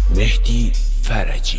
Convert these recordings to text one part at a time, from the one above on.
Mehdi Fərəci.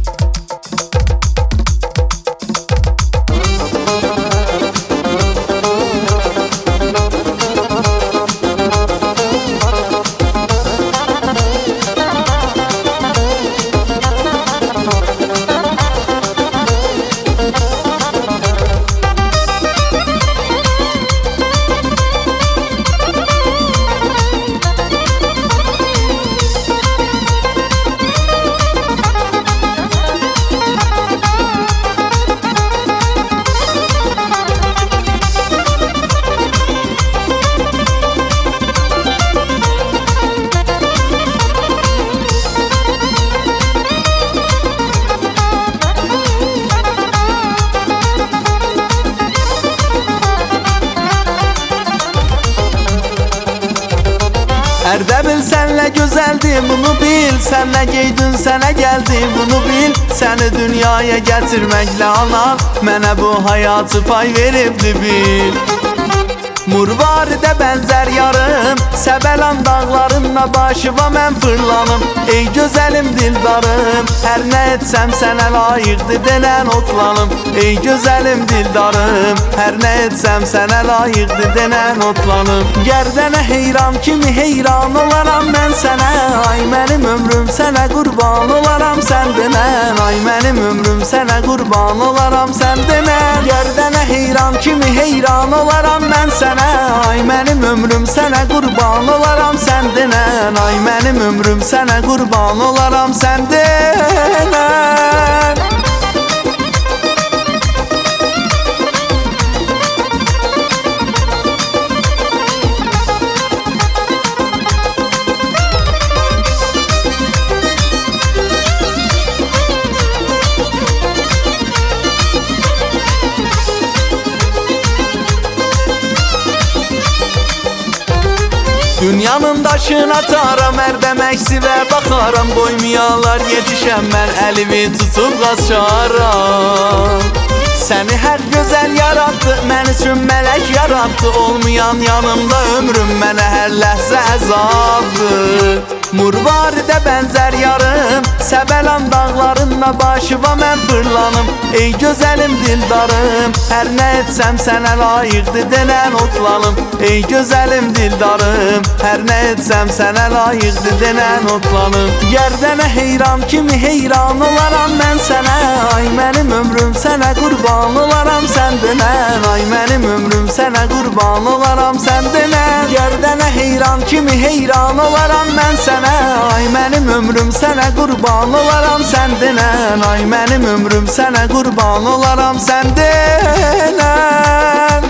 Ərdəbil sənlə gözəldir, bunu bil. Sənlə geydin, sənə gəldi, bunu bil. Səni dünyaya gətirməklə anan mənə bu həyatı pay veribdi, bil. Murvaridə bənzər yarım, Səbəlan dağlarınla başıma mən fırlanım. Ey gözəlim dildarım, hər nə etsəm sənə layiqdir denən otlanım. Ey gözəlim dildarım, hər nə etsəm sənə layiqdir denən otlanım. Gərdənə heyran kimi heyran olaram mən sənə. Ay mənim ömrüm sənə qurban olaram sən denən. Ay mənim ömrüm sənə qurban olaram sən denən. Gərdənə heyran kimi heyran olaram mən sənə. Ay mənim ömrüm sənə qurban olaram sən denən. Ay mənim ömrüm sənə qurban olaram sən denən. Dünyanın daşına taram, Ərdəməksi və baxaram. Qoymayanlar yetişəm, mən əlimi tutub qaçaram. Səni hər gözəl yaratdı, mən üçün mələk yaratdı. Olmayan yanımda ömrüm mənə hər ləhzə əzabdır. Murvaridə bənzər yarım, Səbəlan dağlarınla başıma mən fırlanım. Ey gözəlim dildarım, hər nə etsəm sənə layiqdir denən otlanım. Ey gözəlim dildarım, hər nə etsəm sənə layiqdir denən otlanım. Gərdənə heyran kimi heyran olaram mən sənə. Ay mənim ömrüm sənə qurban olaram sən denən. Ay mənim ömrüm sənə qurban olaram sən denən. Gərdənə heyran kimi heyran olaram mən sənə. Ay mənim ömrüm sənə qurban olaram sən denən. Ay mənim ömrüm sənə qurban olaram sən denən.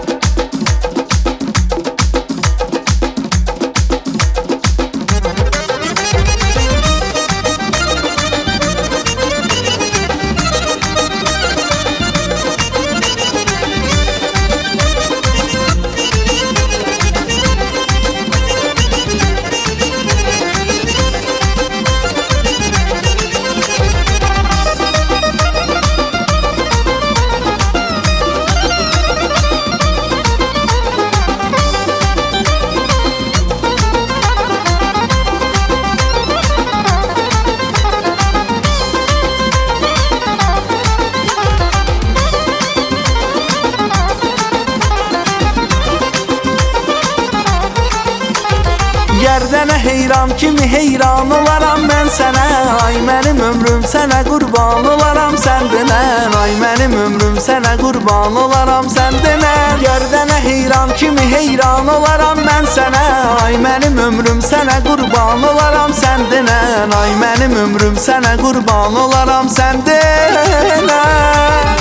Gərdənə heyran kimi heyran olaram mən sənə. Ay mənim ömrüm sənə qurban olaram sən denən. Ay mənim ömrüm sənə qurban olaram sən denən. Gərdənə heyran kimi heyran olaram mən sənə. Ay mənim ömrüm sənə qurban olaram sən denən. Ay mənim ömrüm sənə qurban olaram sən denən.